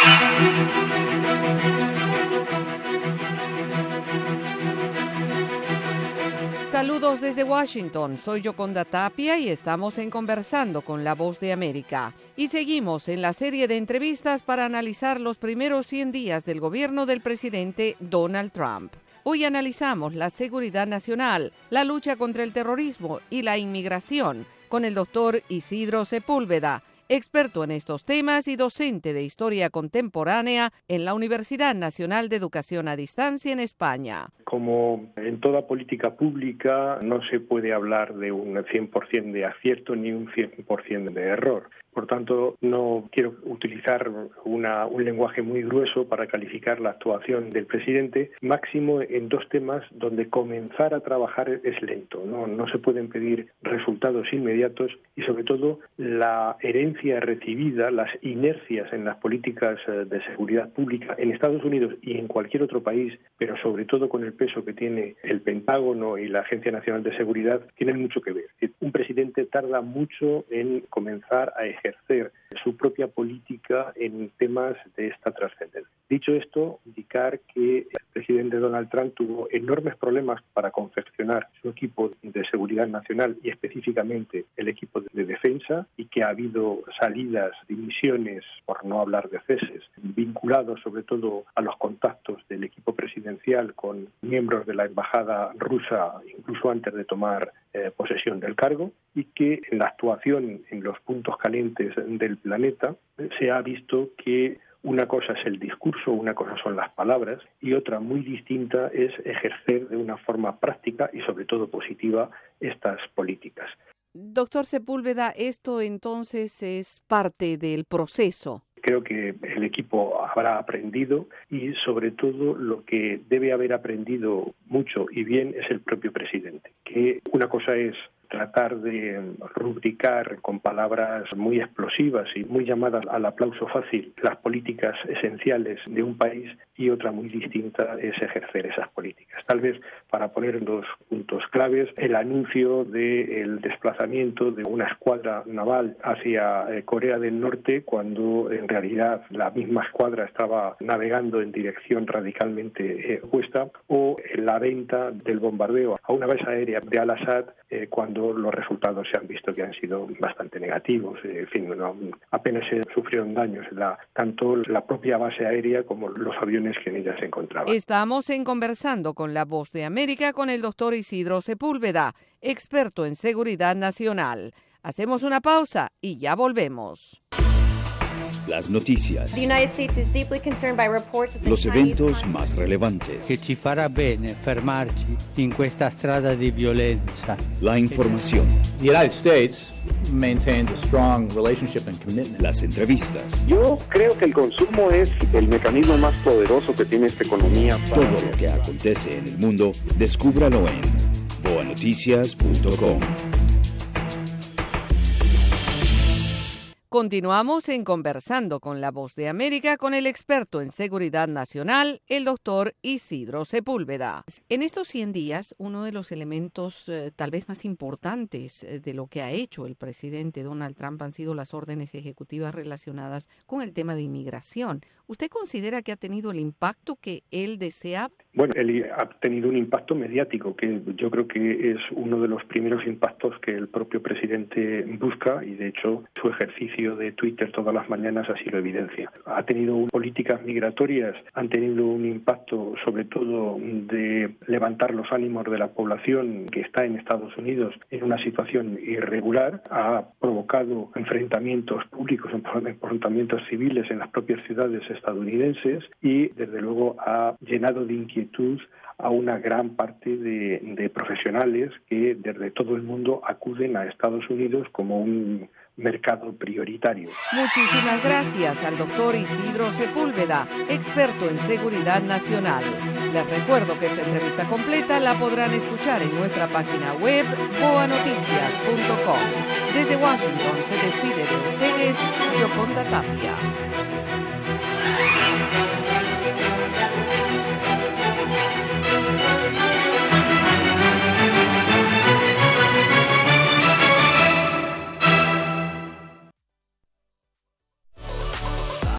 Saludos desde Washington, soy Yoconda Tapia y estamos en Conversando con la Voz de América. Y seguimos en la serie de entrevistas para analizar los primeros 100 días del gobierno del presidente Donald Trump. Hoy analizamos la seguridad nacional, la lucha contra el terrorismo y la inmigración con el doctor Isidro Sepúlveda, experto en estos temas y docente de Historia Contemporánea en la Universidad Nacional de Educación a Distancia en España. Como en toda política pública, no se puede hablar de un 100% de acierto ni un 100% de error. Por tanto, no quiero utilizar un lenguaje muy grueso para calificar la actuación del presidente, máximo en dos temas donde comenzar a trabajar es lento. No se pueden pedir resultados inmediatos y, sobre todo, la herencia recibida, las inercias en las políticas de seguridad pública en Estados Unidos y en cualquier otro país, pero sobre todo con el peso que tiene el Pentágono y la Agencia Nacional de Seguridad, tienen mucho que ver. Un presidente tarda mucho en comenzar a ejercer su propia política en temas de esta trascendencia. Dicho esto, indicar que el presidente Donald Trump tuvo enormes problemas para confeccionar su equipo de seguridad nacional y específicamente el equipo de defensa, y que ha habido salidas, dimisiones, por no hablar de ceses, vinculados sobre todo a los contactos del equipo presidencial con miembros de la embajada rusa, incluso antes de tomar posesión del cargo, y que en la actuación en los puntos calientes del planeta se ha visto que una cosa es el discurso, una cosa son las palabras y otra muy distinta es ejercer de una forma práctica y sobre todo positiva estas políticas. Doctor Sepúlveda, esto entonces es parte del proceso. Creo que el equipo habrá aprendido y sobre todo lo que debe haber aprendido mucho y bien es el propio presidente, que una cosa es tratar de rubricar con palabras muy explosivas y muy llamadas al aplauso fácil las políticas esenciales de un país, y otra muy distinta es ejercer esas políticas. Tal vez, para poner dos puntos claves, el anuncio del desplazamiento de una escuadra naval hacia Corea del Norte, cuando en realidad la misma escuadra estaba navegando en dirección radicalmente opuesta, o la venta del bombardeo a una base aérea de Al-Assad, cuando los resultados se han visto que han sido bastante negativos. En fin, apenas se sufrieron daños tanto la propia base aérea como los aviones que en ella se encontraban. Estamos en Conversando con la Voz de América con el doctor Isidro Sepúlveda, experto en seguridad nacional. Hacemos una pausa y ya volvemos. Las noticias, los eventos más relevantes, che ci farà bene fermarci in questa strada di violenza. La información, The United States maintains a strong relationship and commitment. las entrevistas, Yo creo que el consumo es el mecanismo más poderoso que tiene esta economía. todo lo que acontece en el mundo, descúbralo en boanoticias.com. Continuamos en Conversando con la Voz de América con el experto en seguridad nacional, el doctor Isidro Sepúlveda. En estos 100 días, uno de los elementos tal vez más importantes de lo que ha hecho el presidente Donald Trump han sido las órdenes ejecutivas relacionadas con el tema de inmigración. ¿Usted considera que ha tenido el impacto que él deseaba? Bueno, él ha tenido un impacto mediático, que yo creo que es uno de los primeros impactos que el propio presidente busca, y de hecho su ejercicio de Twitter todas las mañanas así lo evidencia. Ha tenido políticas migratorias, han tenido un impacto sobre todo de levantar los ánimos de la población que está en Estados Unidos en una situación irregular, ha provocado enfrentamientos públicos, enfrentamientos civiles en las propias ciudades estadounidenses, y desde luego ha llenado de inquietud a una gran parte de profesionales que desde todo el mundo acuden a Estados Unidos como un mercado prioritario. Muchísimas gracias al doctor Isidro Sepúlveda, experto en seguridad nacional. Les recuerdo que esta entrevista completa la podrán escuchar en nuestra página web boanoticias.com. Desde Washington se despide de ustedes Yoconda Tapia.